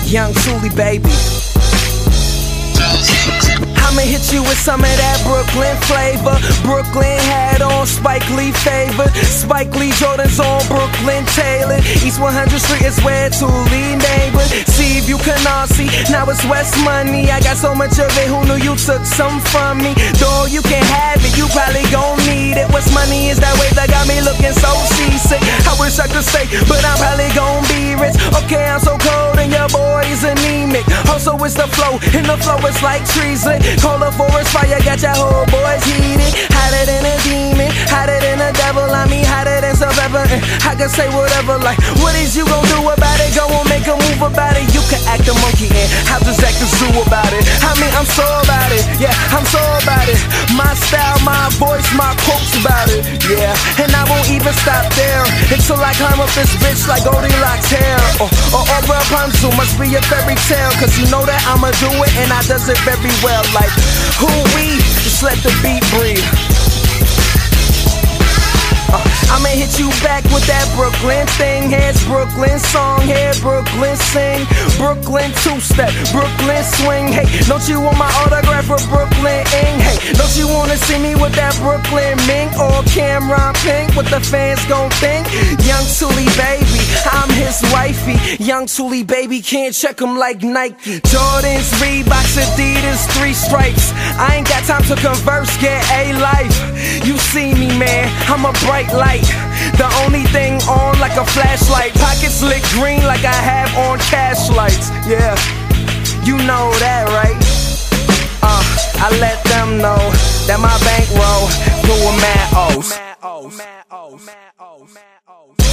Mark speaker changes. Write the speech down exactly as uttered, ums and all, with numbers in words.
Speaker 1: Young Tuli, baby. I'ma hit you with some of that Brooklyn flavor. Brooklyn hat on Spike Lee favor. Spike Lee Jordans on Brooklyn Taylor. East one hundredth Street is where Tuli neighbor. See if you can all see, now it's West Money. I got so much of it, who knew you took some from me? Though you can have it, you probably gon' need it. West Money is that wave that got me looking so seasick. I wish I could stay, but I'm probably gon' be rich. Okay, I'm so cold and your boy is anemic. Also it's the flow, and the flow is like treason. Call a forest fire, got your whole boys heated. Hotter than a demon, hotter than a devil. I mean hotter than some pepper. And I can say whatever, like, what is you gon' do about it? Go on, make a move about it. You can act a monkey and I'll just act a zoo about it. I mean, I'm so about it, yeah, I'm so about it. My style, my voice, my quotes about it, yeah. And I won't even stop there until I climb up this bitch like Goldilocks hair. Or, or, or Rapunzel, must be a fairy tale. Cause you know that I'ma do it and I does it very well. Like, who we? Just let the beat breathe. Uh, I'ma hit you back with that Brooklyn thing. Here's Brooklyn song, here Brooklyn sing. Brooklyn two-step, Brooklyn swing. Hey, don't you want my autograph for Brooklyn ing? Hey, don't you wanna see me with that Brooklyn mink or Cameron Pink? What the fans gon' think? Young Tuli, baby, I'm his wifey. Young Tuli, baby, can't check him like Nike. Jordans, Reeboks, Adidas, three stripes. I ain't got time to converse, get a life. You see me, man, I'm a bright light. The only thing on like a flashlight. Pockets lit green like I have on cash lights. Yeah, you know that, right? Uh, I let them know that my bankroll blew a mad O's.